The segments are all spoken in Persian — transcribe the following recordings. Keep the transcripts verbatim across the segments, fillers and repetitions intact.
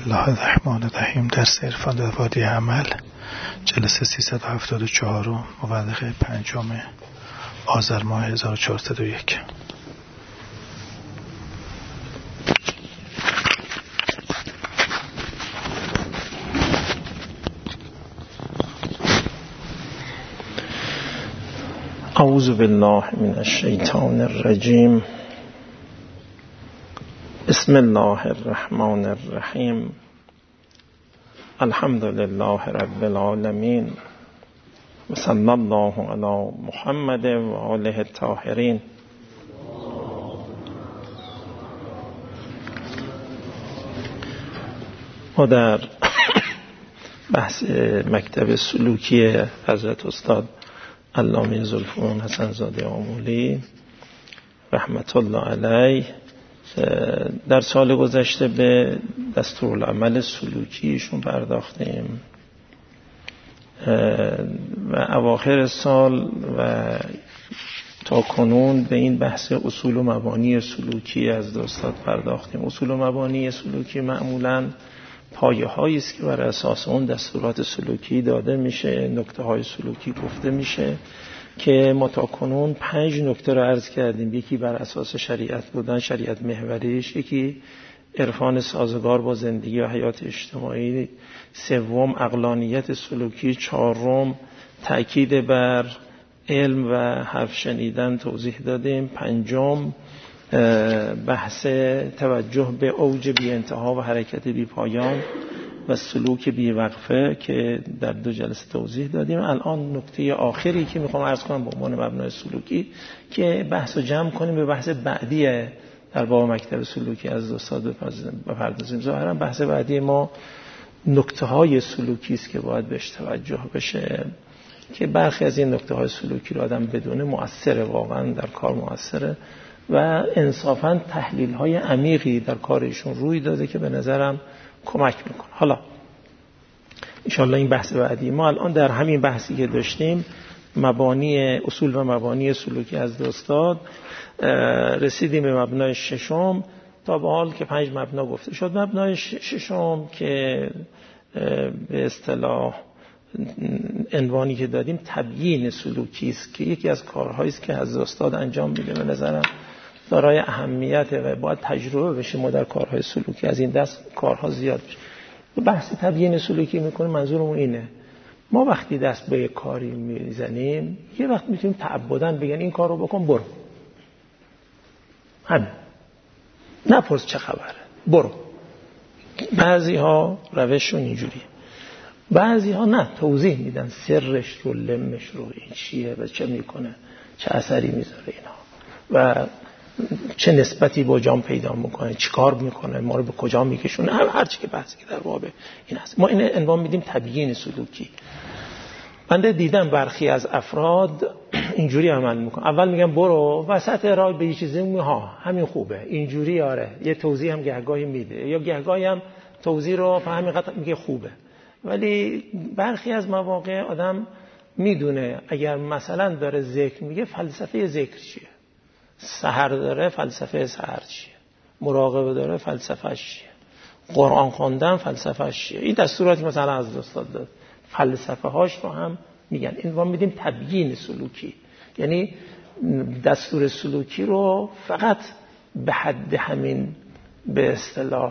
الله الرحمن الرحیم. درس عرفان در وادی عمل، جلسه سیصد و هفتاد و چهار، مورخ پنجم آذر ماه هزار و چهارصد و یک. اعوذ بالله من الشیطان الرجیم. بسم الله الرحمن الرحیم. الحمد لله رب العالمین و صلی الله علی محمد و آله الطاهرین. ما در بحث مکتب سلوکی حضرت استاد علامه ذوالفنون حسن زاده آمولی رحمت الله علیه در سال گذشته به دستورالعمل سلوکیشون پرداختیم و اواخر سال و تا کنون به این بحث اصول و مبانی سلوکی از استاد پرداختیم. اصول و مبانی سلوکی معمولاً پایه هایی است که بر اساس اون دستورات سلوکی داده میشه، نکته های سلوکی گفته میشه که ما تا کنون پنج نکته رو عرض کردیم. یکی بر اساس شریعت بودن، شریعت محوریش، یکی عرفان سازگار با زندگی و حیات اجتماعی، سوم عقلانیت سلوکی، چهارم تأکید بر علم و حرف شنیدن توضیح دادیم، پنجم بحث توجه به اوج بی انتها و حرکت بی پایان و سلوک بی وقفه که در دو جلسه توضیح دادیم. الان نکته آخری که میخوام عرض کنم به عنوان مبنای سلوکی که بحث رو جمع کنیم به بحث بعدی در باب مکتب سلوکی از استاد بپردازیم. ظاهرا بحث بعدی ما نکته های سلوکی است که باید بهش توجه بشه که برخی از این نکته های سلوکی رو آدم بدونه مؤثره، واقعا در کار مؤثره و انصافاً تحلیل های عمیقی در کارشون روی داده که به نظرم کمک میکنه. حالا انشاءالله این بحث بعدی ما الان در همین بحثی که داشتیم مبانی اصول و مبانی سلوکی از استاد رسیدیم به مبنای ششم. تا به حال که پنج مبنا گفته شد، مبنای ششم که به اصطلاح عنوانی که دادیم تبیین سلوکی است که یکی از کارهایی است که از استاد انجام میده به نظرم دارای اهمیت و باید تجربه بشه. ما در کارهای سلوکی از این دست کارها زیاد بشه. بحث تبیین سلوکی میکنیم، منظورمون اینه ما وقتی دست به یک کاری میزنیم یه وقت میتونیم تعبداً بگن این کار رو بکن برو، همین، نپرس چه خبره، برو. بعضی ها روششون اینجوریه، بعضی ها نه، توضیح میدن سرش رو، لمش رو، این چیه و چه میکنه، چه اثری میذاره اینا و چه نسبتی با جام پیدا میکنه، چی کار میکنه، ما رو به کجا میکشونه، هر چی که بحثی که در باب این هست. ما این عنوان میدیم تبیین سلوکی. من دیدم برخی از افراد اینجوری عمل میکنه، اول میگم برو، وسط راه به یه چیزی میگه ها همین خوبه، اینجوری آره، یه توضیح هم گهگاهی میده یا گهگاهی هم توضیح رو په همین قطع میگه خوبه. ولی برخی از مواقع آدم میدونه اگر مثلا داره ذکر میگه فلسفه ذکر چیه، سحر داره فلسفه سحر چیه، مراقبه داره فلسفه چیه، قرآن خوندن فلسفه چیه. این دستوراتی مثلا از استاد داد، فلسفه هاش رو هم میگن. این رو میدیم تبیین سلوکی، یعنی دستور سلوکی رو فقط به حد همین به اصطلاح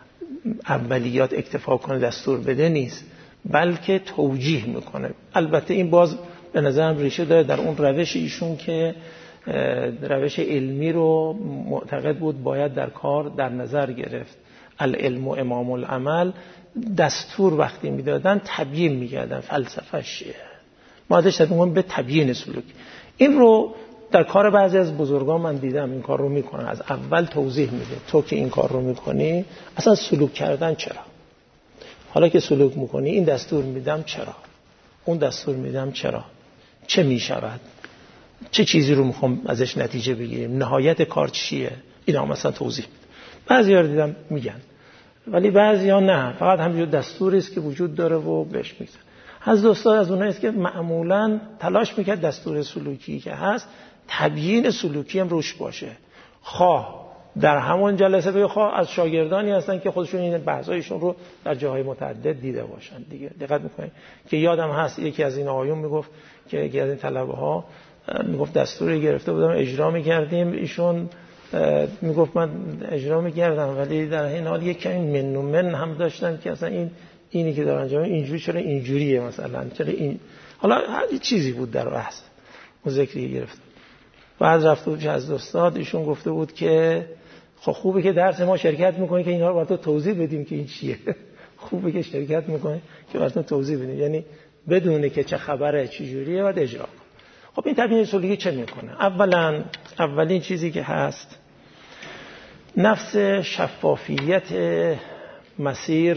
اولیات اکتفا کنه دستور بده نیست، بلکه توجیه میکنه. البته این باز به نظرم ریشه داره در اون روش ایشون که روش علمی رو معتقد بود باید در کار در نظر گرفت. العلم امام العمل. دستور وقتی میدادن تبیین میکردن فلسفه چیه، ما ازش تبیین به تبیین سلوک. این رو در کار بعضی از بزرگان من دیدم این کار رو میکنن، از اول توضیح میده تو که این کار رو میکنی اصلا سلوک کردن چرا، حالا که سلوک میکنی این دستور میدم چرا، اون دستور میدم چرا، چه میشود، چه چیزی رو میخوام ازش نتیجه بگیریم، نهایت کار چیه، اینا مثلا توضیح میده. بعضی ها رو دیدم میگن، ولی بعضی ها نه، فقط همینجور دستوری است که وجود داره و بهش میگن. حضرت استاد از اونایی است که معمولاً تلاش میکرد دستور سلوکی که هست تبیین سلوکی هم روش باشه، خواه در همون جلسه بخواه از شاگردانی هستن که خودشون این بحثایشون رو در جاهای متعدد دیده باشن دیگه. دقت میکنید که یادم هست یکی از این آقایون میگفت که یکی از این طلبه ها میگفت دستوری گرفته بودم اجرا میکردیم، ایشون میگفت من اجرا میکردم ولی در این حال یک کمی من و من هم داشتم که اصلا این اینی که دارن انجام اینجوری چرا اینجوریه، مثلا چرا این، حالا هر چیزی بود در بحث اون ذکری گرفت. بعد رفته بود از استاد، ایشون گفته بود که خب خوبه که درس ما شرکت میکنی که اینا رو براتون توضیح بدیم که این چیه. خوبه که شرکت میکنی که براتون توضیح بدیم، یعنی بدونه که چه خبره چه جوریه بعد اجرا کنه. خب این تبیین سلوکی چه میکنه؟ اولا اولین چیزی که هست نفس شفافیت مسیر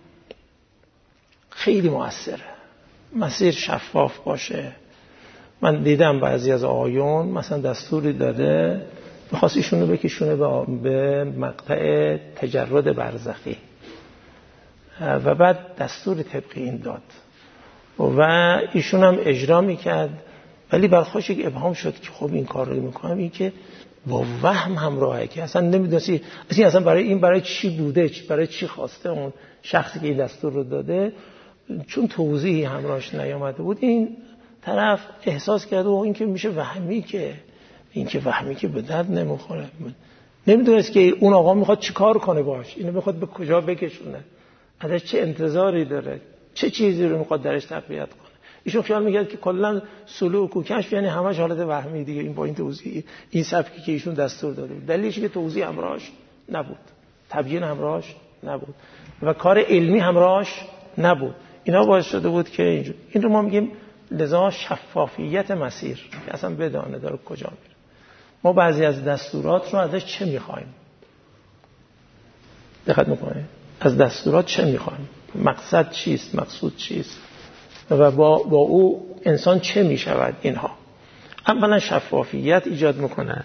خیلی موثره. مسیر شفاف باشه. من دیدم بعضی از آقایون مثلا دستوری داده می‌خواست ایشونو بکشونه به مقطع تجرد برزخی و بعد دستور طبقی این داد و ایشون هم اجرا میکرد، ولی برخوش یک ابهام شد که خب این کار رو میکنم این که با وهم همراهه که اصلا نمیدونستی اصلا اصلا برای این برای چی بوده، برای چی خواسته اون شخصی که این دستور رو داده، چون توضیحی همراهش نیامده بود این طرف احساس کرده و این که میشه وهمی که این که وهمی که به درد نمیخوره، نمیدونست که اون آقا میخواد چی کار کنه باش، اینو میخواد به کجا بکشونه، ازش چه انتظاری داره، چه چیزی رو میخواد درش تقویت کنه. ایشون خیال میکرد که کلا سلوک و کشف یعنی همش حالت وهمی دیگه. این با این توضیح این سبکی که ایشون دستور داده بود، دلیلش که توضیح همراهش نبود، تبیین همراهش نبود و کار علمی همراهش نبود. اینا باعث شده بود که اینجور. این رو ما میگیم لذا شفافیت مسیر که اصلا بدانه داره کجا میره. ما بعضی از دستورات رو ازش چه میخوایم؟ دقت میکنه از دستورات چه میخوایم؟ مقصد چیست؟ مقصود چیست؟ و با, با او انسان چه میشود؟ اینها اولا شفافیت ایجاد میکنه.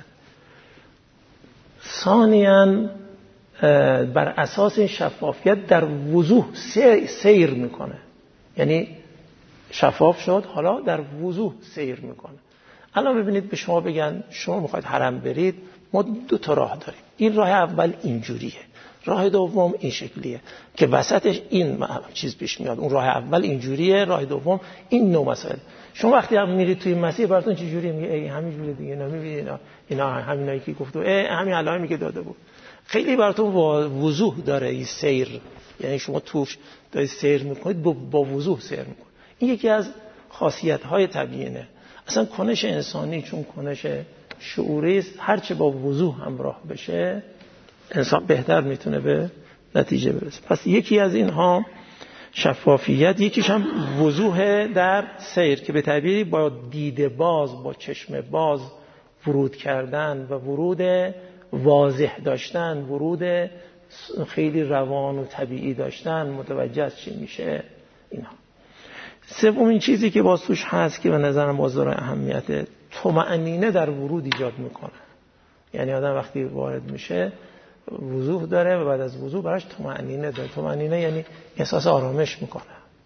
ثانیاً بر اساس این شفافیت در وضوح سیر میکنه، یعنی شفاف شد حالا در وضوح سیر میکنه. الان ببینید به شما بگن شما میخواید حرم برید، ما دو تا راه داریم، این راه اول اینجوریه، راه دوم این شکلیه که وسطش این چیز پیش میاد. اون راه اول اینجوریه، راه دوم این نوع مسائل. شما وقتی هم میرید توی مسیر براتون چه جوری میگه ای همین جوری دیگه، نمیبینید اینا اینا همینایی که گفتو ای همین علائمی که داده بود، خیلی براتون وضوح داره این سیر، یعنی شما توش دارید سیر میکنید با وضوح سیر میکنید. این یکی از خاصیت‌های تبیینه. اصلا کنش انسانی چون کنش شعوری است، هرچه با وضوح همراه بشه انسان بهتر میتونه به نتیجه برسه. پس یکی از اینها شفافیت، یکیش هم وضوح در سیر که به تعبیری با دید باز، با چشم باز ورود کردن و ورود واضح داشتن، ورود خیلی روان و طبیعی داشتن، متوجه از چی میشه اینها. سومین چیزی که باز توش هست که به نظرم باز داره اهمیت، طمأنینه در ورود ایجاد میکنه. یعنی آدم وقتی وارد میشه وضوح داره و بعد از وضوح براش طمأنینه داره. طمأنینه یعنی احساس آرامش میکنه.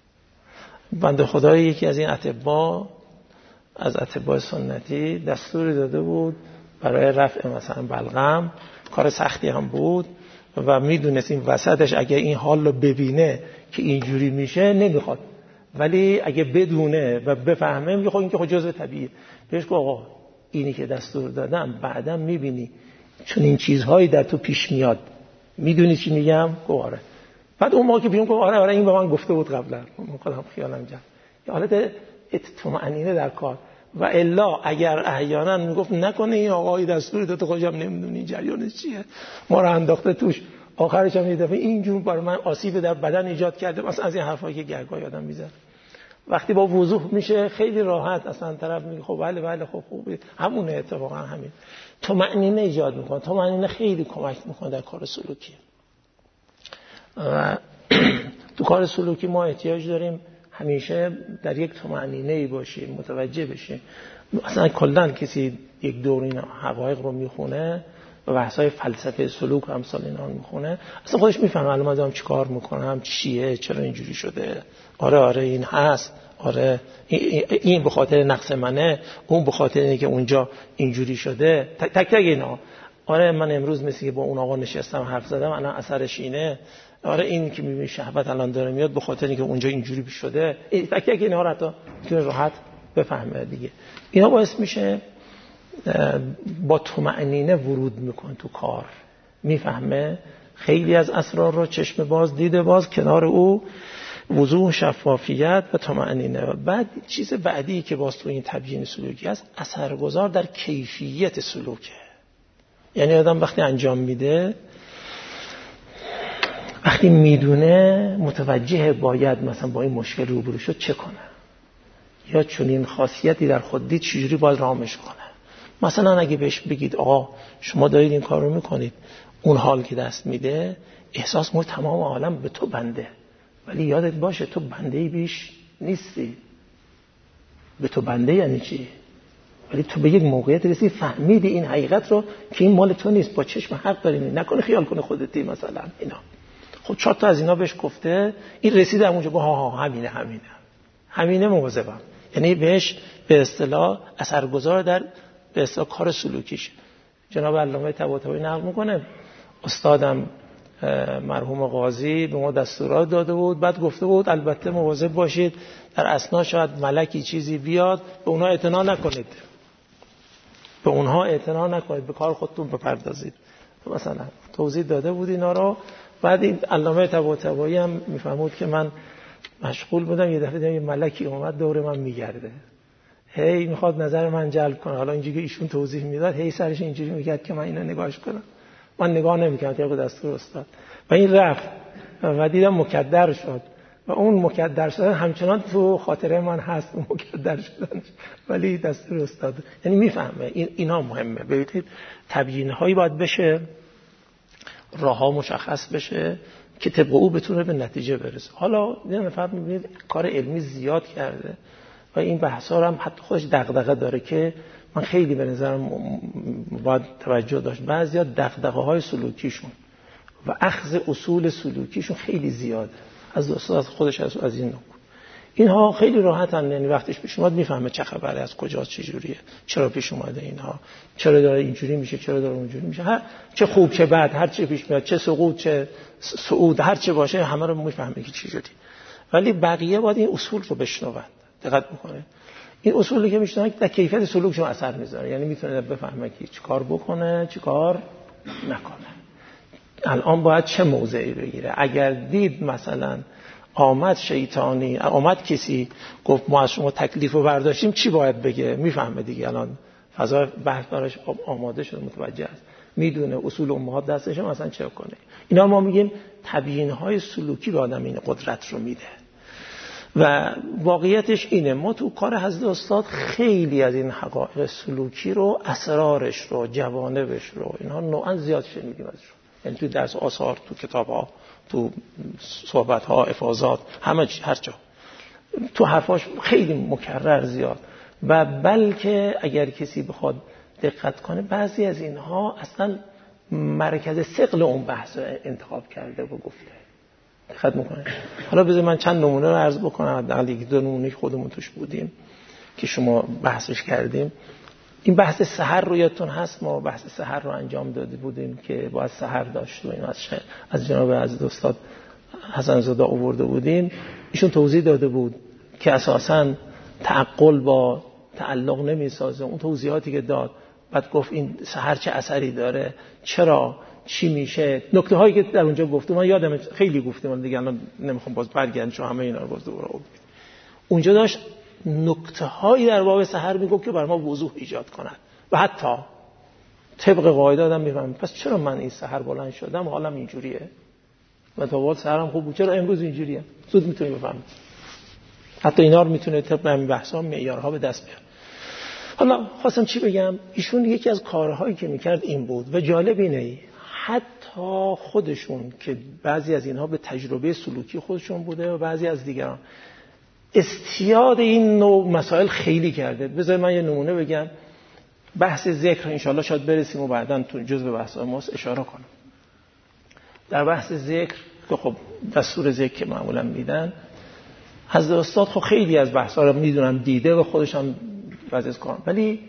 بنده خدای یکی از این اطباء از اطباء سنتی دستوری داده بود برای رفع مثلا بلغم، کار سختی هم بود و میدونست این وسطش اگه این حال رو ببینه که اینجوری میشه نمیخواد، ولی اگه بدونه و بفهمه میگه خب این که خب جزء طبیعیه. بهش گفت آقا اینی که دستور دادم بعداً میبینی چون این چیزهایی در تو پیش میاد، میدونی چی میگم؟ گفت آره. بعد اون موقع که بیرون گفت آره آره این به من گفته بود قبلا، من خودم خیالم جمع. یه حالت اطمئنینه در کار. و الا اگر احیانا میگفت نکنه این آقای دستور داده خودم نمیدونی جریانش چیه، ما رو انداخته توش، آخرش هم یه دفعه اینجور برای من آسیب در بدن ایجاد کرده، مثلا از این حرفایی که گرگای آدم میزنه. وقتی با وضوح میشه خیلی راحت اصلا طرف میگه خب بله بله خب خوبه، همونه اتفاقا همین. طمأنینه ایجاد میکنه. طمأنینه خیلی کمک میکنه در کار سلوکی. و تو کار سلوکی ما احتیاج داریم همیشه در یک طمأنینه‌ای باشیم، متوجه بشیم. اصلا کلاً کسی یک دور این حقایق رو میخونه و بحث‌های فلسفه سلوک و امثال اینا رو میخونه، اصلا خودش میفهمه الان من دارم چیکار میکنم، چیه، چرا اینجوری شده. آره آره این هست، آره این به خاطر نقص منه، اون به خاطر اینه که اونجا اینجوری شده. تک تک اینا آره من امروز مثل که با اون آقا نشستم حرف زدم الان اثرش اینه، آره این که میبینی شهوت الان داره میاد به خاطر اینکه اونجا اینجوری شده. فکر کنم اینها رو حتی میتونه راحت بفهمه دیگه. اینا باعث میشه با طمأنینه ورود میکنه تو کار، میفهمه خیلی از اسرار رو، چشم باز دیده باز، کنار او وضوح، شفافیت و طمأنینه. و بعد چیز بعدی که باز تو این تبیین سلوکی هست، اثرگذار در کیفیت سلوکه. یعنی آدم وقتی انجام میده، وقتی میدونه متوجه باید مثلا با این مشکل روبرو شد چه کنه، یا چون این خاصیتی در خود دید چجوری باید رامش کنه. مثلا اگه بهش بگید آقا شما دارید این کار رو میکنید، اون حال که دست میده احساس میکنه تمام عالم به تو بنده، ولی یادت باشه تو بندهی بیش نیستی. به تو بنده یعنی چی؟ ولی تو به یک موقعیت رسید فهمیدی این حقیقت رو که این مال تو نیست، با چشم حق داری، نکنه خیال کنه خودتی مثلا اینا. خب چهار تا از اینا بهش گفته، این رسیده اونجا با ها ها همینه همینه همینه مواظبم. یعنی بهش به اصطلاح اثرگذار در به اصطلاح کار سلوکیش. جناب علامه طباطبایی نقل میکنه استادم مرحوم قاضی به ما دستورات داده بود، بعد گفته بود البته مواظب باشید در اثنا شاید ملکی چیزی بیاد، به اونها اعتنا نکنید، به اونها اعتنا نکنید، به کار خودتون بپردازید. مثلا توضیح داده بود اینا رو. بعد این علامه طباطبایی هم میفهمود که من مشغول بودم، یه دفعه دیدم یه ملکی اومد دور من میگرده، هی میخواد نظر من جلب کنه. حالا اینجوری ایشون توضیح میداد، هی سرش اینجوری میکرد که من اینو نگاهش کنم، من نگاه نمیکردم طبق دستور استاد. و این رفت و دیدم مکدر شد و اون مکدر شدن همچنان تو خاطره من هست، اون مکدر شدنش، ولی دستور استاد. یعنی میفهمه این اینا مهمه. ببینید تبیین هایی باید بشه، راه ها مشخص بشه که طبق او بتونه به نتیجه برسه. حالا یه نفر میبینید کار علمی زیاد کرده و این بحثا هم حتی خودش دغدغه داره که من خیلی به نظرم باید توجه داشت. بعضیا دغدغه‌های سلوکیشون و اخذ اصول سلوکیشون خیلی زیاده. از استاد خودش از این نوع اینها خیلی راحتن، یعنی وقتش پیش اومد میفهمه چه خبره، از کجا چه جوریه، چرا پیش اومده اینها، چرا داره اینجوری میشه، چرا داره اونجوری میشه، هر چه خوب چه بد، هر چه پیش میاد، چه سقوط چه صعود، هر چه باشه همه رو میفهمه که چه جوری. ولی بقیه باید این اصول رو بشنون، دقت بکنه. این اصولی که میشنن در کیفیت سلوکشون اثر میذاره. یعنی میتونه بفهمه که چیکار بکنه چیکار نکنه، الان باید چه موضعی بگیره. اگر دید مثلا آمد شیطانی، آمد کسی گفت ما از شما تکلیف رو برداشتیم، چی باید بگه؟ میفهمه دیگه، الان فضا بحث براش آماده شده، متوجه است، میدونه اصول امهات دستشه مثلا چه کنه. اینا ما میگیم تبیین های سلوکی به آدم این قدرت رو میده. و واقعیتش اینه، ما تو کار حضرت استاد خیلی از این حقایق سلوکی رو، اسرارش رو، جوانبش رو، اینها نوعا زیاد شنیدیم ازش. یعنی تو درس آثار، تو کتاب‌ها، تو صحبت‌ها، افاضات، همه چی، هر جا تو حرفاش خیلی مکرر زیاد. و بلکه اگر کسی بخواد دقت کنه بعضی از اینها اصلا مرکز ثقل اون بحث انتخاب کرده و گفته. دقت میکنه. حالا بذار من چند نمونه رو عرض بکنم، حداقل یک دو نمونه خودمون توش بودیم که شما بحثش کردیم. این بحث سحر رو یادتون هست؟ ما بحث سحر رو انجام داده بودیم که باید سحر داشت و این از, از جناب عزیز استاد حسن زاده آورده بودیم. ایشون توضیح داده بود که اساساً تعقل با تعلق نمیسازه. اون توضیحاتی که داد، بعد گفت این سحر چه اثری داره، چرا، چی میشه، نکته هایی که در اونجا گفتم من یادم خیلی گفتم، من دیگه الان نمیخوام باز برگردم چون همه اینا رو باز دوباره گفتم. اونجا داشت نکته هایی در باب سحر میگفت که بر ما وضوح ایجاد کنند و حتی طبق قاعده آدم میفهمه پس چرا من این سحر بلند شدم حالم اینجوریه و تا وقت سحرم خوب بود، چرا امروز اینجوریه، زود میتونی بفهمی. حتی اینا رو میتونه طبق همین بحثا معیارها به دست بیاره. حالا خواستم چی بگم، ایشون یکی از کارهایی که میکرد این بود و جالب اینه حتی خودشون که بعضی از اینها به تجربه سلوکی خودشون بوده و بعضی از دیگران استیاد این نوع مسائل خیلی کرده. بذار من یه نمونه بگم. بحث ذکر انشالله شاید برسیم و بعداً تو جزء بحث ماست اشاره کنم. در بحث ذکر که خب دستور ذکر که معمولا میدن، حضرت استاد خب خیلی از بحثا رو میدونن، دیده و خودش هم بعضی از کار، ولی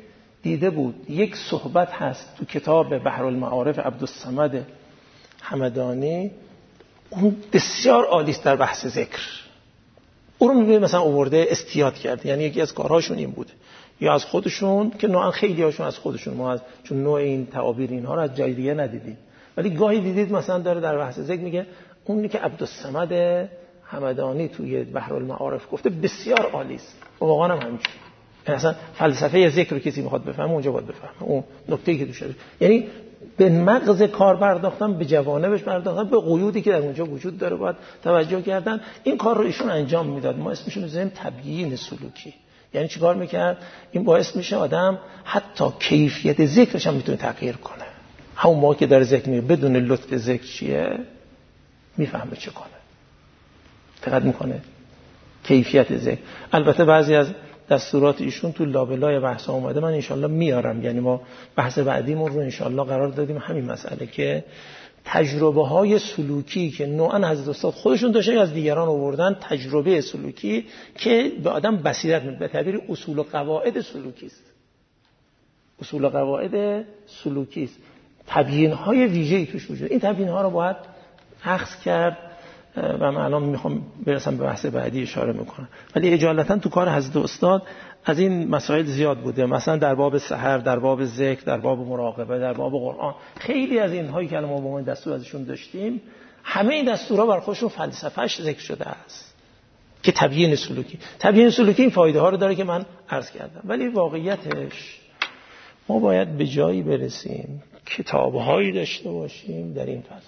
دیده بود یک صحبت هست تو کتاب بحرالمعارف عبدالصمد همدانی، اون بسیار عالی است در بحث ذکر. اون رو می‌بینید مثلا آورده استیاد کرده، یعنی یکی از کارهاشون این بوده، یا از خودشون که نوعا خیلی هاشون از خودشون، ما از چون نوع این تعابیر اینها رو از جای دیگه ندیدیم، ولی گاهی دیدید مثلا داره در بحث ذکر میگه اونی که عبدالصمد همدانی توی بحرالمعارف گفته بسیار عالی است. واقعا هم همینجوریه. مثلا فلسفه ذکر رو کسی میخواد بفهمه اونجا باید بفهمه اون نکته‌ای که توش داره، یعنی به مغز کار پرداختن، به جوانبش پرداختن، به قیودی که در اونجا وجود داره باید توجه کردن. این کار رو ایشون انجام میداد. ما اسمش رو میذاریم تبیین سلوکی. یعنی چیکار میکرد؟ این باعث میشه آدم حتی کیفیت ذکرش هم میتونه تغییر کنه. همون موقع که داره ذکر میگه بدون لطف ذکر چیه میفهمه چه کنه، دقت میکنه کیفیت ذکر. البته بعضی از دستورات ایشون تو لابلای بحث اومده، من انشالله میارم. یعنی ما بحث بعدیمون رو انشالله قرار دادیم همین مسئله که تجربه های سلوکی که نوعا حضرت استاد خودشون داشتن از دیگران آوردن، تجربه سلوکی که به آدم بصیرت میده، به تعبیر اصول و قواعد سلوکی است. اصول و قواعد سلوکی است. تبیین های ویژه‌ای توش وجود. این تبیین ها رو باید اخذ کرد و من الان میخوام برسم به بحث بعدی اشاره میکنم، ولی اجالتا تو کار حضرت استاد از این مسائل زیاد بوده. مثلا در باب سحر، در باب ذکر، در باب مراقبه، در باب قرآن، خیلی از اینهایی که ما با ما دستور ازشون داشتیم، همه این دستورها بر خودشون فلسفه‌اش ذکر شده است که تبیین سلوکی. تبیین سلوکی این فایده ها رو داره که من عرض کردم، ولی واقعیتش ما باید به جایی برسیم کتاب‌هایی داشته باشیم در این فضا.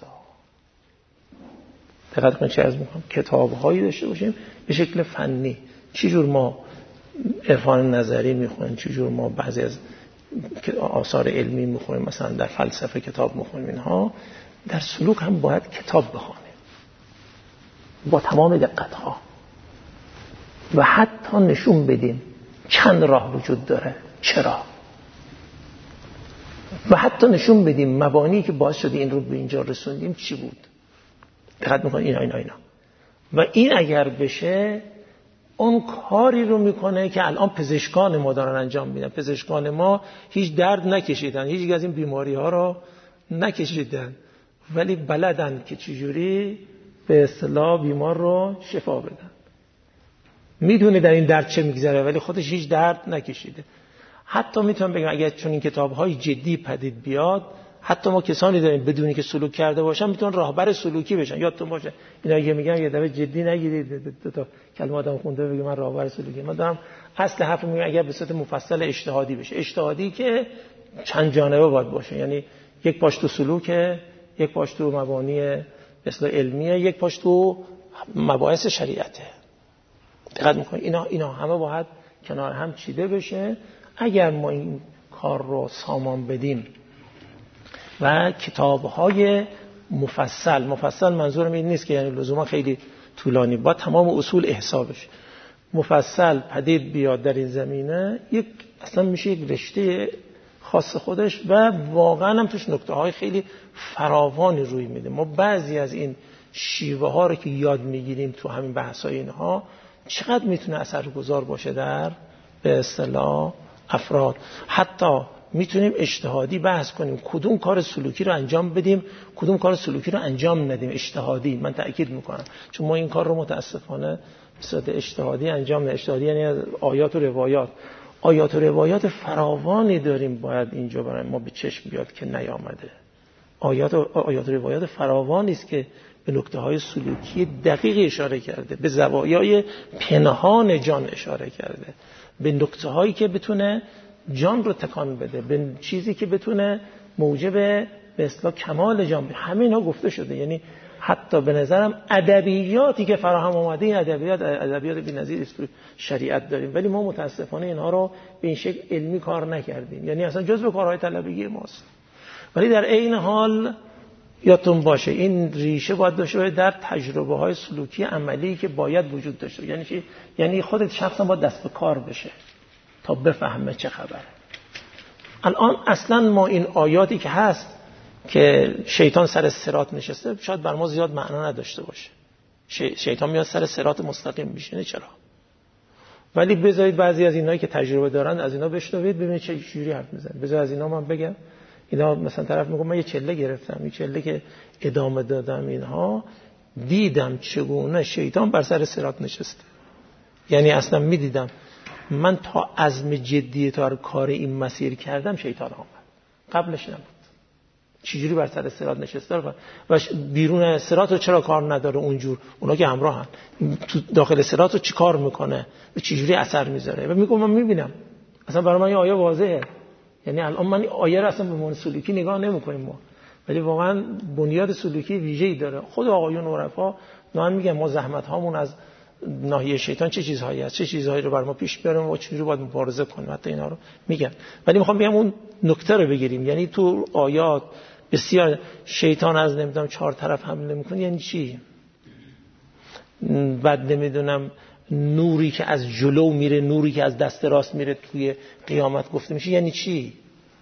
دقت کنید چه عرض می‌کنم، کتاب‌هایی داشته باشیم به شکل فنی. چه جور ما عرفان نظری می‌خونیم، چه جور ما بعضی از آثار علمی می‌خونیم، مثلا در فلسفه کتاب می‌خونیم، اینها در سلوک هم باید کتاب بخونیم با تمام دقت‌ها و حتی نشون بدیم چند راه وجود داره، چرا، و حتی نشون بدیم مبانی که باعث شده این رو به اینجا رسوندیم چی بود. دقت میکنه اینا اینا اینا و این اگر بشه اون کاری رو میکنه که الان پزشکان ما دارن انجام میدن. پزشکان ما هیچ درد نکشیدن، هیچ از این بیماری ها رو نکشیدن، ولی بلدن که چجوری به اصطلاح بیمار رو شفا بدن. میدونه در این درد چه میگذره ولی خودش هیچ درد نکشیده. حتی میتونم بگم اگر چون این کتاب‌های جدی پدید بیاد، حتی ما کسانی داریم بدونی که سلوک کرده باشن میتونن راهبر سلوکی بشن. یادتون باشه اینا اگه میگن یه دفعه جدی نگیرید، دو تا کلمه آدم خونده بگه من راهبر سلوکی، من دارم اصل حرف میگم اگر به صورت مفصل اجتهادی بشه، اجتهادی که چند جانبه باید باشه، یعنی یک پاش تو سلوکه، یک پاش تو مبانی اصلاح علمیه، یک پاش تو مباحث شریعته. دقت میکنید اینا اینا همه باید کنار هم چیده بشه. اگر ما این کار رو سامان بدیم و کتاب‌های مفصل مفصل منظورم این نیست که یعنی لزوما خیلی طولانی، با تمام اصول احسابش مفصل پدید بیاد در این زمینه، یک اصلا میشه یک رشته خاص خودش و واقعا هم توش نکته‌های خیلی فراوانی روی میده. ما بعضی از این شیوه ها رو که یاد میگیریم تو همین بحث‌های اینها چقدر میتونه اثرگذار باشه در به اصطلاح افراد. حتی میتونیم اجتهادی بحث کنیم کدوم کار سلوکی رو انجام بدیم، کدوم کار سلوکی رو انجام ندیم. اجتهادی، من تأکید میکنم، چون ما این کار رو متاسفانه به صورت اجتهادی انجام ندیم. اجتهادی یعنی از آیات و روایات آیات و روایات فراوانی داریم باید اینجا برای ما به چشم بیاد که نیامده. آیات و آیات و روایات فراوانی است که به نکته‌های سلوکی دقیق اشاره کرده، به زوایای پنهان جان اشاره کرده، به نکته‌هایی که بتونه جان رو تکان بده، به چیزی که بتونه موجب به اصطلاح کمال جان بشه. همین ها گفته شده. یعنی حتی به نظرم ادبیاتی که فراهم اومده، این ادبیات ادبیات بی‌نظیر است، شریعت داریم، ولی ما متاسفانه اینها رو به این شکل علمی کار نکردیم. یعنی اصلا جزء کارهای طلبگی ماست. ولی در عین حال یادتون باشه این ریشه باید داشته باشه در تجربه های سلوکی عملی که باید وجود داشته. یعنی چی؟ یعنی خودت شخصا باید دست به کار بشه تا بفهمه چه خبره. الان اصلا ما این آیاتی که هست که شیطان سر صراط نشسته شاید بر ما زیاد معنا نداشته باشه. شیطان میاد سر صراط مستقیم میشینه، چرا؟ ولی بذارید بعضی از اینایی که تجربه دارن از اینا بشنوید ببینید چه جوری حرف میزنن. بذار از اینا من بگم. اینا مثلا طرف میگه من یه چله گرفتم، یه چله که ادامه دادم اینها، دیدم چگونه شیطان بر سر صراط نشسته. یعنی اصلا میدیدم من تا عزم جدی تا کار این مسیر کردم شیطان آمد، قبلش نبود. چجوری بر سر صراط نشسته و بیرون صراط رو چرا کار نداره اونجور؟ اونا که همراهن تو داخل صراط رو چی کار میکنه و چجوری اثر میذاره؟ و میگم من میبینم اصلا برای من این آیه واضحه. یعنی الان من این آیه رو اصلا به معنی سلوکی نگاه نمیکنیم ما، ولی واقعا بنیاد سلوکی ویژه‌ای داره. خود آقایون عرفا دارن میگن ما زحمت هامون از ناحیه شیطان چه چیزهایی هست، چه چیزهایی رو بر ما پیش بیاریم و چجوری باید مبارزه کنیم، حتی اینا رو میگن. ولی میخوام بگم اون نکته رو بگیریم. یعنی تو آیات بسیار شیطان از نمیدونم چهار طرف حمله میکنه، یعنی چی؟ بعد نمیدونم نوری که از جلو میره، نوری که از دست راست میره توی قیامت گفته میشه، یعنی چی؟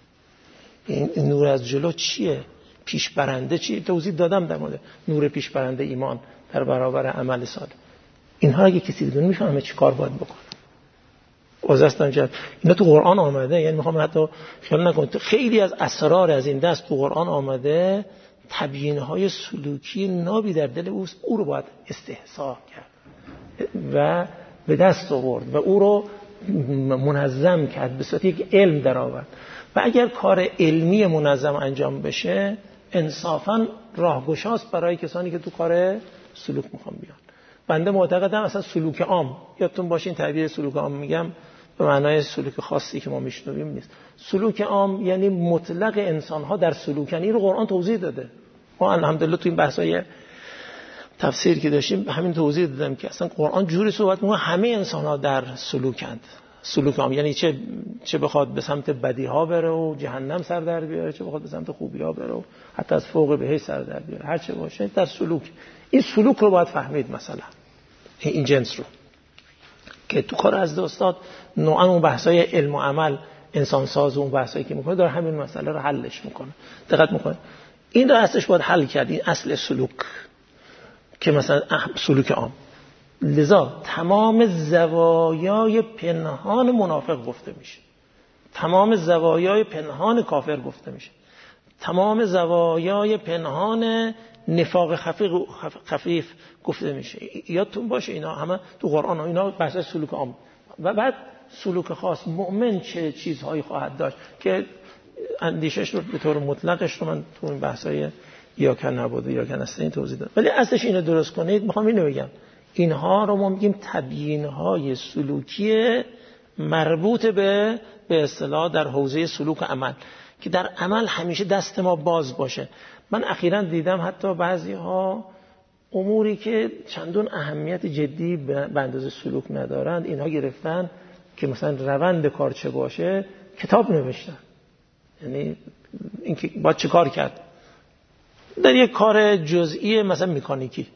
این نور از جلو چیه؟ پیش برنده چی؟ توضیح دادم در مورد نور پیش برنده ایمان در برابر عمل صالح. اینها اگه کسی بدون میفهمه چی کار باید بکنه. واسه جد اینا تو قرآن آمده. یعنی میخوام حتی خیال نکنید خیلی از اسرار از این دست تو قرآن آمده، تبیین‌های سلوکی نابی در دل اوست، او رو باید استحضار کرد و به دست آورد و او رو منظم کرد، به صورت یک علم در آورد. و اگر کار علمی منظم انجام بشه انصافاً راهگشاست برای کسانی که تو کار سلوک میخوان بیان. بنده معتقدم اصلا سلوک عام، یادتون باشه این تعبیر سلوک عام میگم به معنای سلوک خاصی که ما میشنویم نیست. سلوک عام یعنی مطلق انسان‌ها در سلوکن. این رو قرآن توضیح داده. ما الحمدلله تو این بحث‌های تفسیر که داشتیم همین توضیح دادم که اصلا قرآن جوری صحبت می‌کنه همه انسان‌ها در سلوکند. سلوک عام یعنی چه چه بخواد به سمت بدی‌ها بره و جهنم سر در بیاره، چه بخواد به سمت خوبی‌ها بره و حتی از فوق بهشت سر در بیاره، هر چه باشه در سلوک. این سلوک رو باید فهمید. مثلا این جنس رو که تو کار از استاد نوعا اون بحث‌های علم و عمل انسان ساز و اون بحثایی که می‌کنه داره همین مسئله رو حلش می‌کنه. دقت می‌کنه این رو اصلش باید حل کرد، این اصل سلوک که مثلا سلوک عام. لذا تمام زوایای پنهان منافق گفته میشه، تمام زوایای پنهان کافر گفته میشه، تمام زوایای پنهان نفاق خفیف گفته میشه. یادتون باشه اینا همه تو قرآن، اینا بحث سلوک عام. و بعد سلوک خاص، مؤمن چه چیزهایی خواهد داشت که اندیشش رو به طور مطلقش رو من تو این بحثای یا که نبوده یا که نستین توضیح دادم. ولی اصلش اینو درست کنید. میخوام اینو بگم اینها رو ما میگیم تبیین‌های سلوکی مربوط به به اصطلاح در حوزه سلوک عمل، که در عمل همیشه دست ما باز باشه. من اخیراً دیدم حتی بعضی‌ها اموری که چندون اهمیت جدی به اندازه سلوک ندارند اینها گرفتن که مثلا روند کار چه باشه کتاب نوشتن. یعنی اینکه باید چه کار کرد در یک کار جزئی مثلا مکانیکی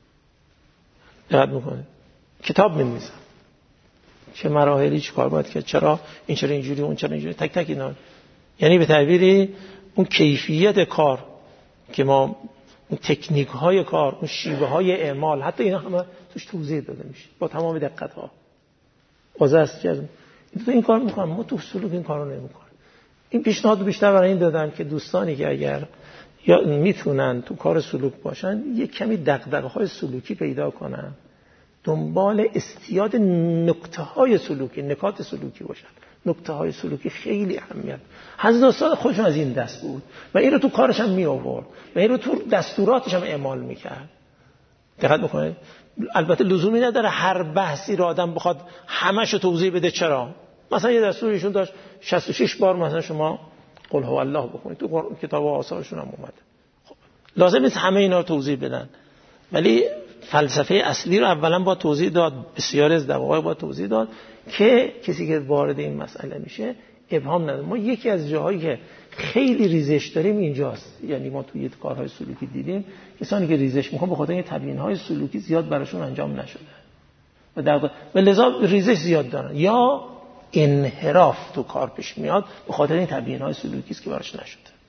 دقت میکنه کتاب می‌نویسن چه مراحلی چه کار باید کرد، چرا این چرا اینجوری اون چرا اینجوری، تک تک اینا. یعنی به تعبیری اون کیفیت کار که ما اون تکنیک های کار، اون شیوه های اعمال، حتی اینا همه توش توضیح داده میشه با تمام دقت ها. واضح است که تو این کار میکنم، ما تو سلوک این کارو نمیکنیم. این پیشنهاد بیشتر برای این دادم که دوستانی که اگر یا میتونن تو کار سلوک باشن یک کمی دغدغه‌های سلوکی پیدا کنن، دنبال استیاد نکته های سلوکی، نکات سلوکی باشن. نکته های سلوکی خیلی اهمیت. حضرت استاد خودشون از این دست بود و این رو تو کارش هم می آورد و این رو تو دستوراتش هم اعمال میکرد. دقت بکنید. البته لزومی نداره هر بحثی رو آدم بخواد همش رو توضیح بده. چرا؟ مثلا یه دستوریشون داشت شصت و شش بار مثلا شما قل هو الله بخونید، تو کتاب آثارشون هم اومده. خب لازم نیست همه اینا رو توضیح بدن، ولی فلسفه اصلی رو اولا با توضیح داد، بسیار از دقایق با توضیح داد که کسی که وارد این مسئله میشه ابهام نداره. ما یکی از جاهایی که خیلی ریزش داریم اینجاست. یعنی ما توی کارهای سلوکی دیدیم کسانی که ریزش میخوان به خاطر این تبیین‌های سلوکی زیاد براشون انجام نشده و در و لذا ریزش زیاد دارن یا انحراف تو کار پیش میاد به خاطر این تبیین‌های سلوکی است که براش نشده.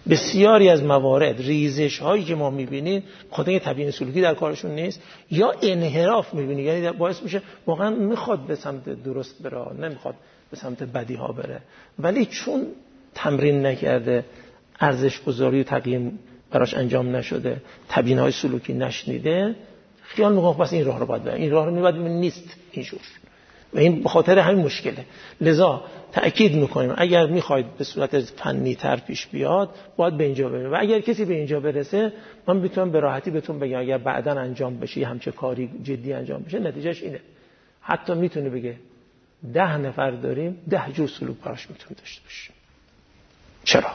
بسیاری از موارد ریزش هایی که ما میبینیم خاطر تبیین سلوکی در کارشون نیست یا انحراف میبینیم، یعنی باعث میشه واقعا میخواد به سمت درست بره، نمیخواد به سمت بدی ها بره، ولی چون تمرین نکرده، ارزش گذاری و تقییم براش انجام نشده، تبیین های سلوکی نشنیده، خیال میکنه بس این راه رو باید بره، این راه رو میباید نیست اینجور، و این به خاطر همین مشکله. لذا تأکید میکنیم اگر میخواید به صورت فنی تر پیش بیاد باید به اینجا برسه، و اگر کسی به اینجا برسه من میتونم به راحتی بهتون بگم اگر بعداً انجام بشه همچه کاری جدی انجام بشه نتیجهش اینه. حتی میتونه بگه ده نفر داریم ده جور سلوک براش میتونیم داشته باشیم. چرا؟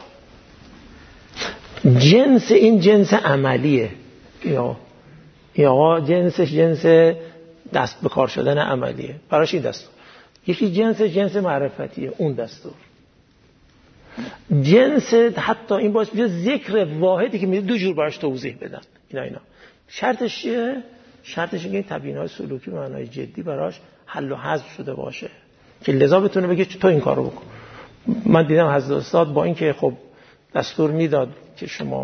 جنس این جنس عملیه، یا یا جنسش جنس دست به کار شدن عملیه، براش این دستور. یکی جنس جنس معرفتیه، اون دستور. جنس حتی این باعث میشه ذکر واحدی که میده دو جور براش توضیح بدن. اینا اینا شرطش چیه؟ شرطش اینه تبیین‌های سلوکی به معنای جدی براش حل و حذف شده باشه که لذا بتونه بگه تو این کارو بکن. من دیدم حضرت استاد با اینکه خب دستور میداد که شما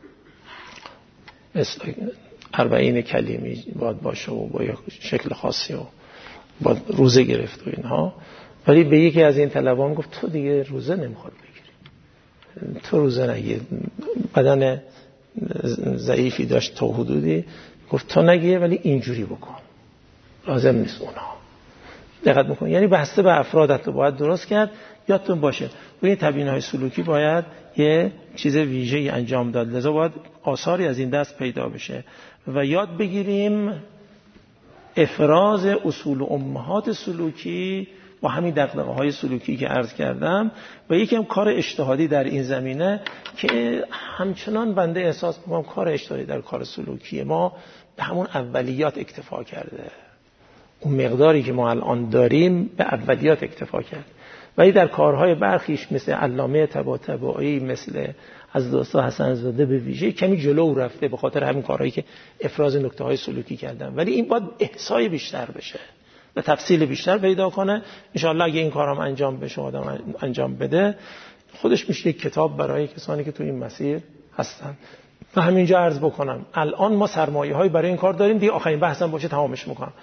مثل اربعین کلیمی باید باشه و با یک شکل خاصی و با روزه گرفت و اینها، ولی به یکی از این طلبان گفت تو دیگه روزه نمیخواد بگیری، تو روزه نگیر. بدن ضعیفی داشت تا حدودی، گفت تو نگیر ولی اینجوری بکن، لازم نیست اونها. دقت بکن، یعنی بسته به افرادت رو باید درست کرد. یادتون باشه و این تبیین‌های سلوکی باید یه چیز ویژه‌ای انجام داد، لذا باید آثاری از این دست پیدا بشه و یاد بگیریم افراز اصول و امهات سلوکی با همین دغدغه‌های سلوکی که عرض کردم و یکم کار اجتهادی در این زمینه که همچنان بنده احساس می‌کنم کار اجتهادی در کار سلوکی ما به همون اولیات اکتفا کرده. اون مقداری که ما الان داریم به اولیات اکتفا کرد، ولی در کارهای برخیش مثل علامه طباطبایی، مثل از دوستا حسن زاده به ویژه کمی جلو رفته به خاطر همین کارهایی که افراز نکته‌های سلوکی کردن، ولی این باید احصای بیشتر بشه و تفصیل بیشتر پیدا کنه. ان شاءالله اگه این کارام انجام بشه، آدم انجام بده، خودش میشه یک کتاب برای کسانی که تو این مسیر هستن. و همینجا عرض بکنم الان ما سرمایه‌هایی برای این کار داریم، دیگه آخرین بحثم باشه تمامش میکنم.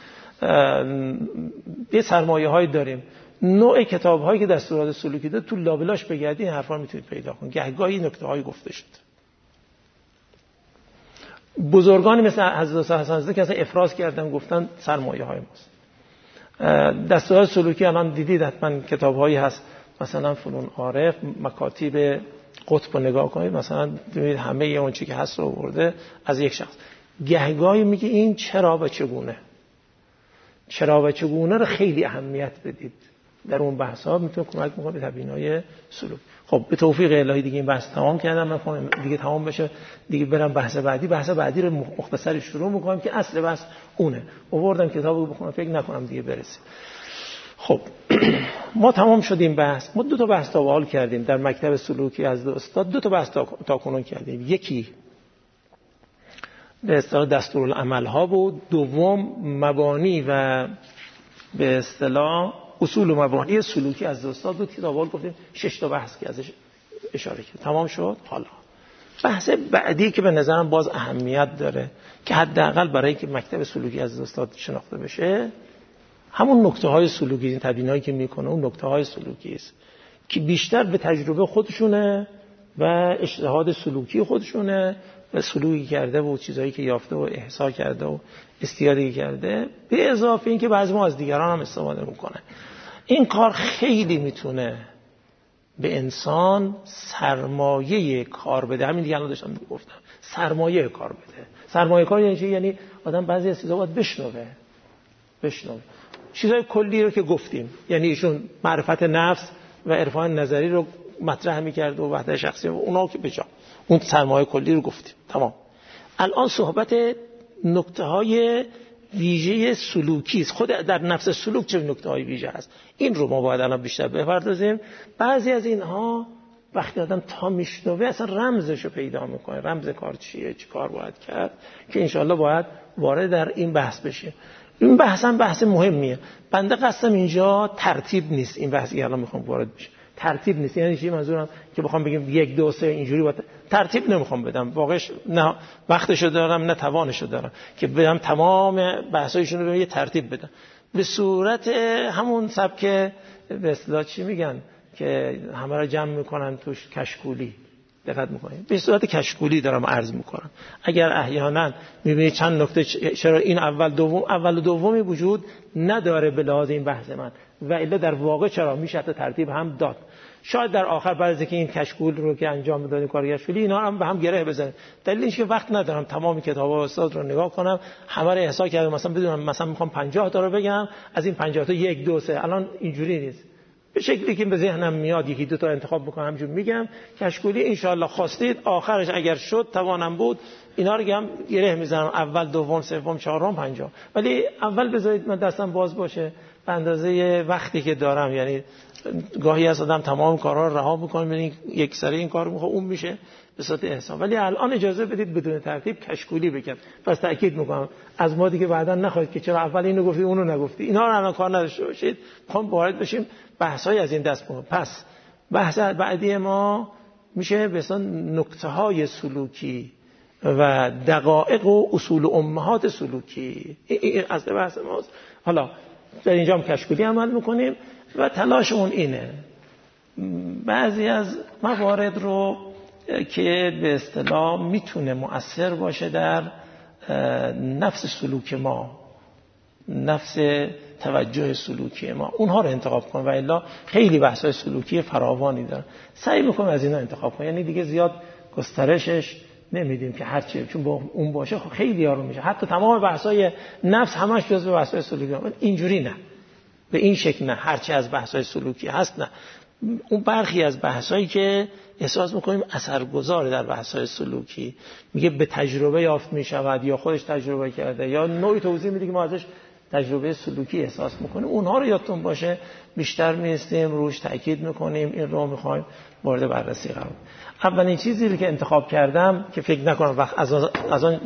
یه سرمایه‌هایی داریم، نوع کتاب‌هایی که دستورات سلوکی داره تو لابلاش بگردید این حرفا میتونید پیدا کنید. گهگاهی نکته‌هایی گفته شده. بزرگانی مثل حضرت حسن زاده که اصلا افراز کردن گفتن سرمایه‌های ماست. دستورات سلوکی الان دیدید حتما کتاب‌هایی هست، مثلا فنون عارف، مکاتیب قطب رو نگاه کنید، مثلا ببینید همه اون چیزی که هست رو آورده از یک شخص. گهگاهی میگه این چرا و چگونه، چرا و چگونه رو خیلی اهمیت بدید در اون بحث‌ها، میتونه کمک بکنه به تبیین‌های سلوک. خب به توفیق الهی دیگه این بحث تمام کردم، من خودم دیگه تمام بشه دیگه برم بحث بعدی. بحث بعدی رو مختصری شروع می‌کنم که اصل بحث اونه. آوردم کتابو بخونم، فکر نکنم دیگه برسه. خب ما تمام شدیم بحث. ما دو تا بحث تا به حال کردیم در مکتب سلوکی از استاد، دو تا بحث تا کنون کردیم. یکی به اصطلاح دستورالعمل ها بود، دوم مبانی و به اصطلاح اصول و مبانی سلوکی از استاد بود که تا به حال گفتیم شش تا بحث که ازش اشاره کردیم. تمام شد. حالا بحث بعدی که به نظرم باز اهمیت داره که حداقل برای که مکتب سلوکی از استاد شناخته بشه، همون نکته های سلوکی، این تبیینایی که میکنه اون نکته های سلوکی است که بیشتر به تجربه خودشونه و اجتهاد سلوکی خودشونه و سلوکی کرده و چیزایی که یافته و احصا کرده و استیادی کرده، به اضافه این که بعضی ما از دیگران هم استفاده میکنه. این کار خیلی میتونه به انسان سرمایه کار بده. همین دیگه الان داشتم میگفتم، سرمایه کار بده. سرمایه کار یعنی چی؟ یعنی آدم بعضی از چیزا باید بشنوه بشنوه چیزای کلی رو که گفتیم، یعنی ایشون معرفت نفس و عرفان نظری رو مطرح می‌کرد و وحدت شخصی و اونا که بجا اون سرمایه کلی رو گفتیم. تمام. الان صحبت نکته‌های ویژه سلوکی است. خود در نفس سلوک چه نکته‌های ویژه هست، این رو ما باید الان بیشتر بپردازیم. بعضی از اینها وقتی آدم تا میشنوه اصلا رمزش رو پیدا میکنه، رمز کار چیه، چی کار باید کرد، که انشالله باید وارد در این بحث بشیم. این بحث هم بحث مهمیه. بنده قصدم اینجا ترتیب نیست، این بحثی که الان میخوام وارد بشم ترتیب نیست. یعنی چی منظورم که بخوام بگم یک دو سه اینجوری باید ترتیب نمیخوام بدم، واقعش نه وقتشو دارم نه توانشو دارم که بدم تمام بحثایشون رو به یه ترتیب بدم. به صورت همون سبک به اصطلاح چی میگن که همه رو جمع میکنن توش کشکولی، دقت میکنید به صورت کشکولی دارم عرض میکنم. اگر احیانا میبینید چند نکته چرا این اول دوم اول و دومی وجود نداره به لحاظ این بحث من و الا در واقع چرا میشه ترتیب هم داد. شاید در آخر بعد از اینکه این کشکول رو که انجام دادیم کار کشکولی اینا هم به هم گره بزنیم. دلیل اینه که وقت ندارم تمام کتاب‌ها استاد رو نگاه کنم، همه رو احصا کردم، مثلا بدونم مثلا میخوام پنجاه تا رو بگم، از این پنجاه تا یک دو سه الان اینجوری نیست. به شکلی که به ذهنم میاد یکی دو تا انتخاب میکنم همینجور میگم. کشکولی ان شاء الله خواستید آخرش اگر شد توانم بود اینا رو هم گره میزنم، اول دوم سوم چهارم پنجم، ولی اول بذارید من دستم باز باشه به اندازه وقتی که دارم. یعنی گاهی از آدم تمام کارا رو رها میکنه، ببینید یک سری این کارو میخوام اون میشه به صورت احسان، ولی الان اجازه بدید بدون ترتیب کشکولی بگم. پس تاکید میکنم از ما دیگه بعدا نخواهید که چرا اول اینو گفتی اونو نگفتی، اینا رو الان کار نداشته باشید. میخوام وارد بشیم بحثای از این دست بکنم. پس بحث بعدی ما میشه به اصطلاح نکته های سلوکی و دقایق و اصول امهات سلوکی. این از بحث ماست. حالا در اینجا هم کشکولی عمل میکنیم و تلاشمون اینه بعضی از موارد رو که به اصطلاح میتونه مؤثر باشه در نفس سلوک ما، نفس توجه سلوکی ما، اونها رو انتخاب کنیم و الا خیلی بحث‌های سلوکی فراوانی دارن. سعی میکنیم از اینا انتخاب کنیم، یعنی دیگه زیاد گسترشش نمیدیم که هر چی چون با اون باشه خب خیلی یارو میشه. حتی تمام بحث‌های نفس همش جزء بحث‌های سلوکی هست. اینجوری نه، به این شکل نه، هر چی از بحث‌های سلوکی هست نه. اون برخی از بحثایی که احساس میکنیم اثرگذار در بحث‌های سلوکی، میگه به تجربه یافت میشود یا خودش تجربه کرده یا نوعی توضیح میده که ما ازش تجربه سلوکی احساس میکنیم، اونها رو یادتون باشه بیشتر میستیم روش تاکید میکنیم. این رو میخوایم وارد بررسی قرار. اولین چیزی که انتخاب کردم که فکر نکنم وقت از از آن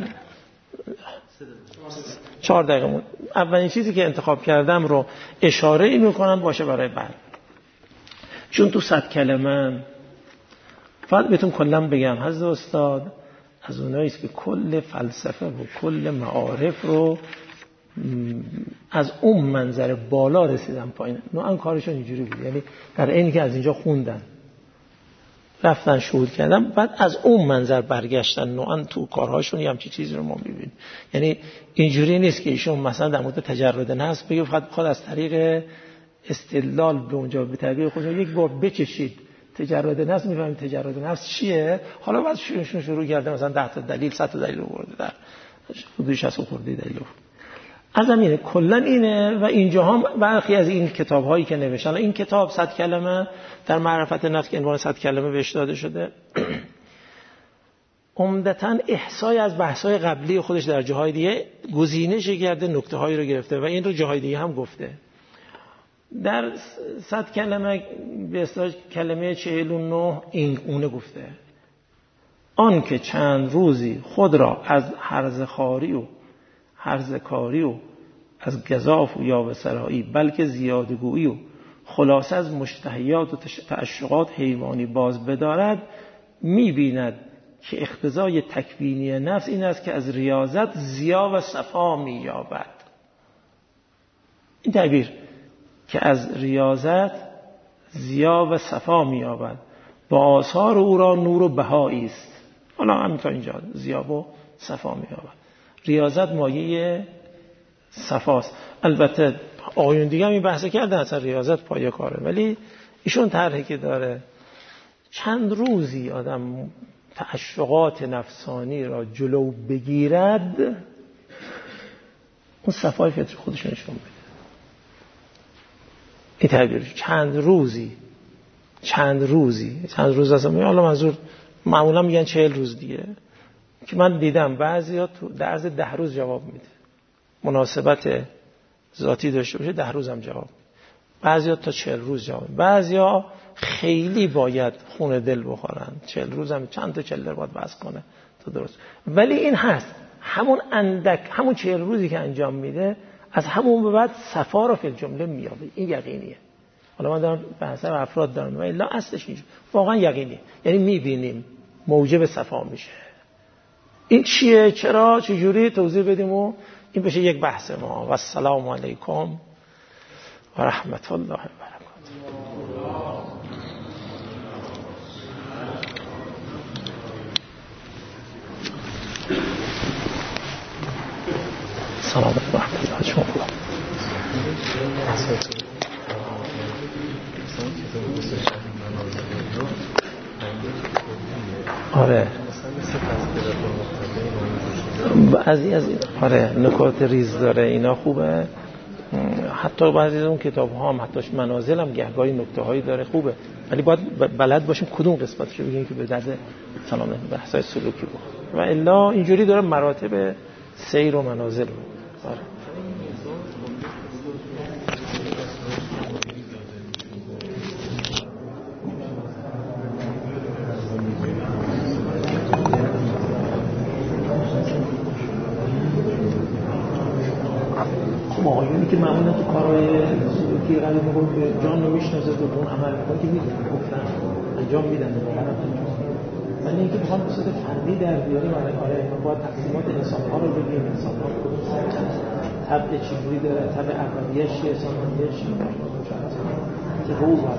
چهار دقیقه مون. اولین چیزی که انتخاب کردم رو اشاره ای میکنم باشه برای بعد، چون تو صد کلمه فقط بهتون کلا بگم حضرت استاد از اونایی است که کل فلسفه و کل معارف رو از اون منظر بالا رسیدن پایین. نوعا کارشون اینجوری بود، یعنی در اینی که از اینجا خوندن رفتن شهود کردن بعد از اون منظر برگشتن، نوعا تو کارهاشون هم چی چیزی رو ما میبینیم. یعنی اینجوری نیست که ایشون مثلا در مورد تجرد نفس بگه فقط بخواد از طریق استدلال به اونجا به تعبیر خودش یک بار بچشید تجرد نفس میفهمید تجرد نفس چیه، حالا بعد شروع شروع کرده مثلا ده تا دلیل صد تا دلیل آورده در حدود شصت خورده دلیل. از همینه کلا اینه و اینجا هم برخی از این کتاب‌هایی که نوشتن، این کتاب صد کلمه در معرفت نفس که عنوان صد کلمه بهش داده شده، عمدتاً احصای از بحث‌های قبلی خودش در جاهای دیگه گزینش کرده، نکته‌هایی رو گرفته و این رو جاهای دیگه هم گفته. در صد کلمه به اصطلاح کلمه چهل و نه این اونه گفته آن که چند روزی خود را از هرزخواری و هرزکاری و از گزاف و یاوه‌سرایی بلکه زیادگویی و خلاصه از مشتهیات و تعشقات حیوانی باز بدارد، می‌بیند که اقتضای تکوینی نفس این است که از ریاضت ضیا و صفا می‌یابد. این تعبیر که از ریاضت ضیا و صفا می‌یابد با آثار او را نور و بهایی است. حالا همین تا اینجا ضیا و صفا می‌یابد. ریاضت مایه صفاست. البته آیون دیگه هم این بحث کردن اصلا ریاضت پایه کاره، ولی ایشون طرحی که داره چند روزی آدم تعشقات نفسانی را جلو بگیرد، اون صفای فطری خودش نشون بده. این تعبیر چند روزی چند روزی چند روز اصلا میگه، حالا منظور معمولا میگن چهل روز دیگه که من دیدم بعضیا تو در عرض ده روز جواب میده، مناسبت ذاتی داشته باشه ده روز هم جواب میده، بعضیا تا چهل روز جواب میده، بعضیا خیلی باید خون دل بخورن چهل روز هم چند تا چلر باید بس کنه تا درست. ولی این هست همون اندک همون چهل روزی که انجام میده از همون به بعد صفا رو فی الجمله میابه. این یقینیه. حالا من دارم بحث افراد دارم و الا اصلش اینجا واقعا یقینی، یعنی میبینیم موجب صفا میشه. این چیه؟ چرا؟ چجوری؟ توضیح بدیم و این بشه یک بحث ما. و السلام علیکم و رحمت الله و برکاته. سلام علیکم و رحمت الله شما. آره بعضی از این آره نکات ریز داره، اینا خوبه. حتی بعضی از اون کتاب ها هم حتی منازل هم گهگاهی نکته هایی داره، خوبه، ولی باید بلد باشیم کدوم قسمتش رو بگیم که به درد سلام بحثای سلوکی بخوره. و الا اینجوری داره مراتب سیر و منازل رو. آره آقایونی که معمولا تو کارهای سلوکی قلب میگن که جان رو میشناسه و اون عمل میکنه که میدونن گفتن انجام میدن ولی اینکه بخوام به صورت فردی در بیاریم آره ما باید تقسیمات انسان‌ها رو بگیم، انسان‌ها طبع چجوری داره، طبع اولیه‌اش چیه، انسان اولیه‌اش چیه، که رو باید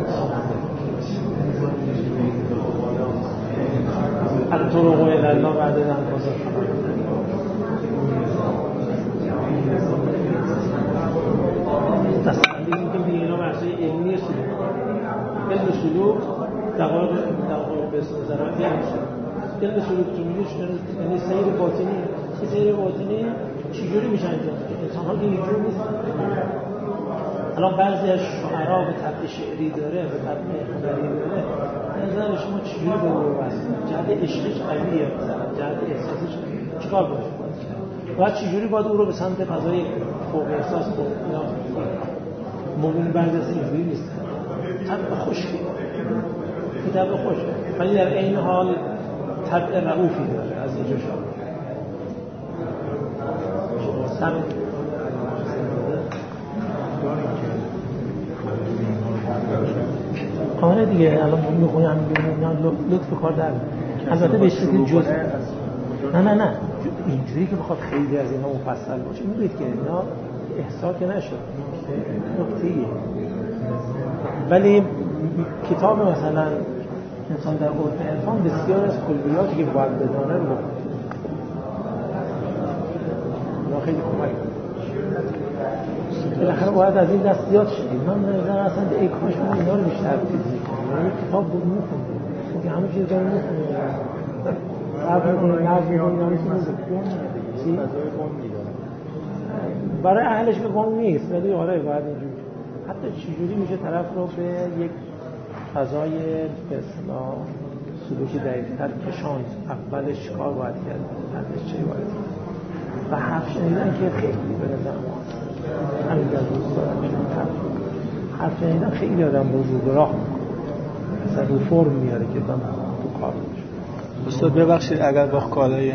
الطرق الی الله بعد از انفاس تصمیم که دیگه اینا بحثای علمی سلوک، علم سلوک دقایق دقایق به نظرات علم سلوک، علم سلوک تو میگوش یعنی سیر باطنی، سیر باطنی چجوری میشه انجام داد؟ انسان‌ها که اینجوری نیستن. الان بعضی از شعرا به طبع شعری داره، به طبع هنری داره، نظر شما چجوری به اون واسه جهت عشقش قویه، مثلا جهت احساسش چیکار باشه؟ باید چجوری باید او رو به سمت فضای فوق احساس کنه؟ اینا ممکن بعضی از اینجوری نیست. طبع خوشی، طبع خوش، ولی در این حال طبع رؤوفی داره از اینجا شما. سب آره دیگه الان ما میخونیم میگم لطف کار در البته به شکل جزء نه نه نه اینجوری که بخواد خیلی از اینا مفصل باشه میدونید که اینا احساس نشد نکته‌ایه. ولی کتاب مثلا انسان در عرف عرفان بسیار از کلیاتی که باید بدانه رو بخونه اینا خیلی کمک بالاخره باید از این دست زیاد شدید. من نظر اصلا ای کاش ما اینا رو بیشتر فیزیک کنیم، کتاب بود میخونیم که همه چیز داریم میخونیم صرف میکنیم نظر میکنیم اینا میتونیم برای اهلش به قوم نیست ولی آره باید اینجوری حتی چجوری میشه طرف رو به یک فضای به اصطلاح سلوکی دقیق‌تر کشاند. اولش چیکار باید کرد، بعدش چه باید کرد و حرف شنیدن که خیلی به نظر ما همین در روز دارم حرف شنیدن خیلی آدم رو رو به راه میکنه، مثلا رو فرم میاره که دم تو کار میشه. استاد ببخشید اگر با کالای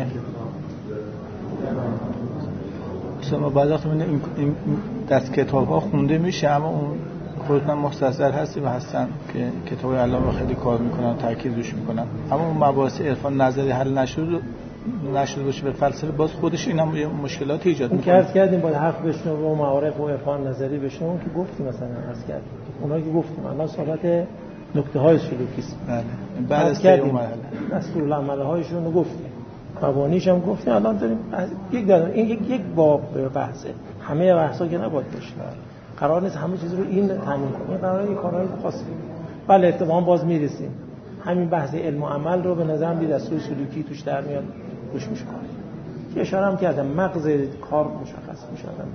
استاد ما بعضی وقتا این این دست کتاب ها خونده میشه اما اون خودتون مستحضر هستی و هستن که کتاب علامه خیلی کار میکنن تاکید روش میکنن اما اون مباحث عرفان نظری حل نشد نشد باشه به فلسفه باز خودش این هم مشکلات ایجاد میکنه. عرض کردیم باید حرف بشنو و معارف و عرفان نظری بشنو که گفتیم مثلا عرض کردیم اونایی که گفتیم الان صحبت نکته های سلوکی است. بله بعد از اون مرحله دستور العمل هایشون رو گفتیم قوانینش هم گفتیم. الان داریم یک داریم این یک یک باب بحثه همه بحثا که نباید باشه قرار نیست همه چیز رو این تامین کنیم قراره این کارهای خاصی بله اتفاقا باز میرسیم همین بحث علم و عمل رو به نظر میاد دستور سلوکی توش در میاد روش میشه کار که اشاره هم کردم مغز کار مشخص میشه آدم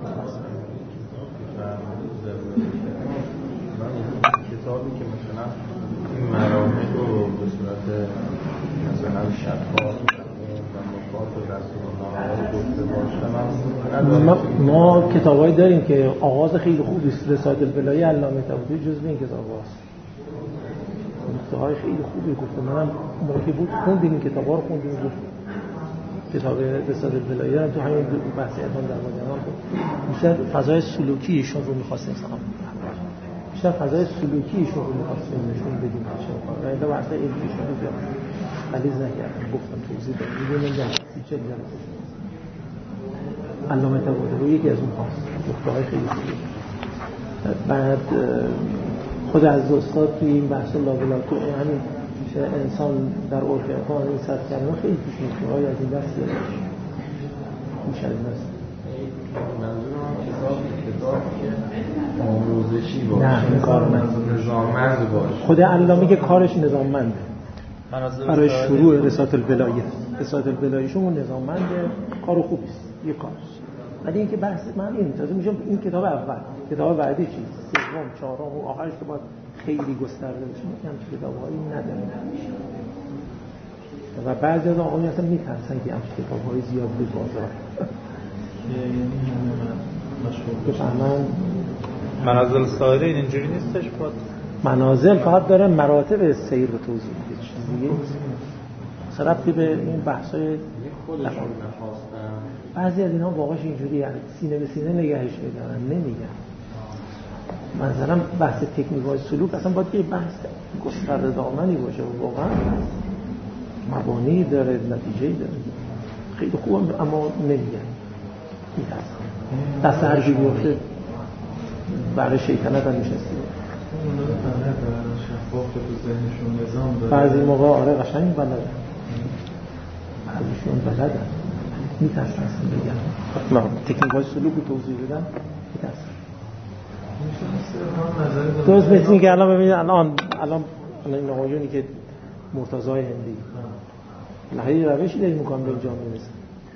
کتابی که مثلا این مراحل رو به صورت مثلا شفاف و مفاد و رسول‌الله گفته باشه ما, ما کتابایی داریم که آغاز خیلی خوبی است. رسالة الولایه علامه طباطبایی جزو این کتاباست. نکته‌های خیلی خوبی گفته منم موقعی که بود خوندیم این کتابا رو خوندیم گفت کتاب رسالة الولایه تو همین بحث عرفان در مجموعه بود. مثلا فضای سلوکی ایشون رو می‌خواستیم سلام بیشتر فضای سلوکی شغل می‌خواستیم نشون بدیم بچه‌ها و اینا واسه علمیشون رو زیاد غلیظ نکردم گفتم توضیح بدم دیگه نمی‌دونم چه جلسه علامه طباطبایی یکی از اون هاست دخترای خیلی خوبی بعد خود از استاد توی این بحث لابلات تو همین انسان در عرف عرفان این صد کلمه خیلی پیش می‌کنه از این دست میشه از دست منظورم کتاب کتاب که آموزشی باشه نه این کار نظاممند باشه خود علامه که کارش نظاممنده برای شروع رسالت الولایه رسالت الولایه‌شون نظاممنده کارو خوبه یه کارش ولی اینکه بحث من این تازه میشم این کتاب اول کتاب بعدی چی سوم چهارم و آخرش که باید خیلی گسترده بشه که کتابایی نداره و بعضی از آقایون اصلا میترسن که همچین کتاب‌های زیاد به بازار بفهمن منازل سایره اینجوری نیستش بود منازل فقط داره مراتب سیر رو توضیح میده چیز دیگه مثلا ربطی به این بحث‌های بعضی از اینها واقعاش اینجوری هست سینه به سینه نگهش می‌دارن نمیگن مثلا بحث تکنیک‌های سلوک اصلا باید یه بحث گسترده دامنی باشه و واقعا مبانی داره نتیجه‌ای داره خیلی خوبه اما نمیگن میترسن دست هر کی بیفته برای شیطنت هم نشستی بعضی موقع آره قشنگ بلدن بعضیشون بلدن میترسن اصلا بگن نه تکنیک های سلوک رو توضیح بدن میترسن درست بهتونی که الان ببینید الان الان این آقایونی که مرتضای هندی لحظه روشی داریم میکنم به اینجا میرسن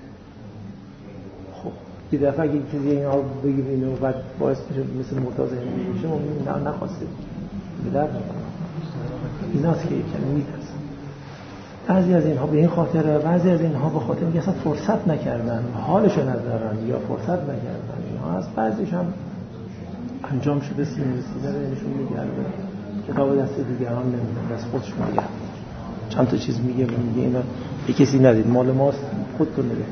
خب یه دفعه اگه چیزی این ها بگیرین و بعد باعث میشه مثل مرتضای هندی میشه ما نه نخواستیم بدر این هاست که یکم میترسن بعضی از اینها به این خاطر بعضی از اینها به خاطر میگه اصلا فرصت نکردن حالشو ندارن یا فرصت نکردن اینها از بعضیش هم انجام شده سیم رسیده بینشون میگرده کتاب دست دیگران نمیدن دست خودش میگرده چند تا چیز میگه و میگه اینا به کسی ندید مال ماست خودتون نگه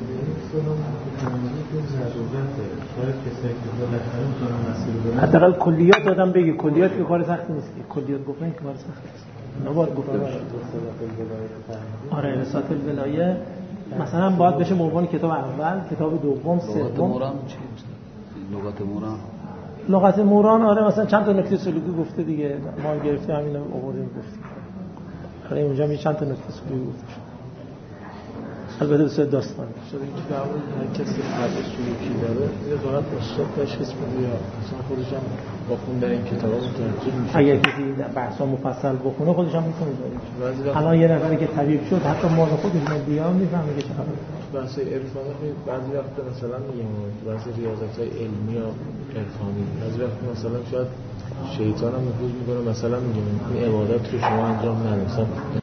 حداقل کلیات دادم بگی کلیات که کار سختی نیست کلیات گفتن که کار سختی نیست نباید گفته بشه آره رسالت الولایه مثلا باید بشه عنوان کتاب اول کتاب دوم سوم لغت موران لغت موران آره مثلا چند تا نکته سلوکی گفته دیگه ما گرفتیم همین رو آوردیم گفتیم آره اونجا می چند تا نکته سلوکی گفته شد البته بسیار داستان شده اینکه در مورد هر کسی فرد سلوکی داره یه دارد استاد تشخیص بده یا مثلا خودش هم با خوندن این کتابا متوجه میشه اگر کسی بحثا مفصل بخونه خودش هم میتونه داره الان یه نفری که طبیب شد حتی ما خودش مدیان میفهمه که چه خبره بحث عرفانی بعضی وقت مثلا میگم بعضی ریاضت‌های علمی یا عرفانی بعضی وقت مثلا شاید شیطان هم نفوذ میکنه مثلا میگم این عبادت رو شما انجام ندید